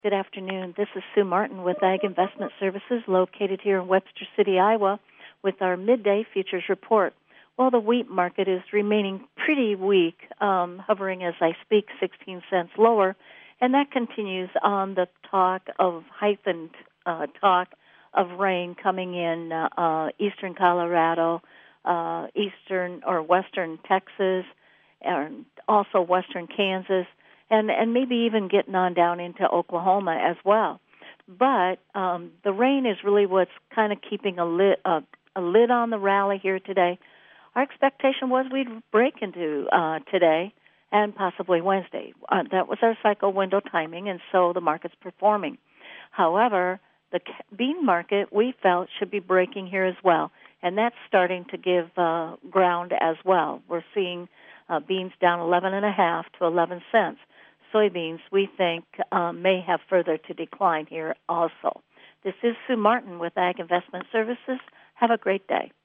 Good afternoon. This is Sue Martin with Ag Investment Services located here in Webster City, Iowa, with our midday futures report. Well, the wheat market is remaining pretty weak, hovering as I speak 16 cents lower, and that continues on the talk of heightened talk of rain coming in eastern Colorado, eastern or western Texas, and also western Kansas, and maybe even getting on down into Oklahoma as well. But the rain is really what's kind of keeping a lid on the rally here today. Our expectation was we'd break into today and possibly Wednesday. That was our cycle window timing, and so the market's performing. However, the bean market, we felt, should be breaking here as well, and that's starting to give ground as well. We're seeing beans down 11.5 to 11 cents. Soybeans, we think, may have further to decline here also. This is Sue Martin with Ag Investment Services. Have a great day.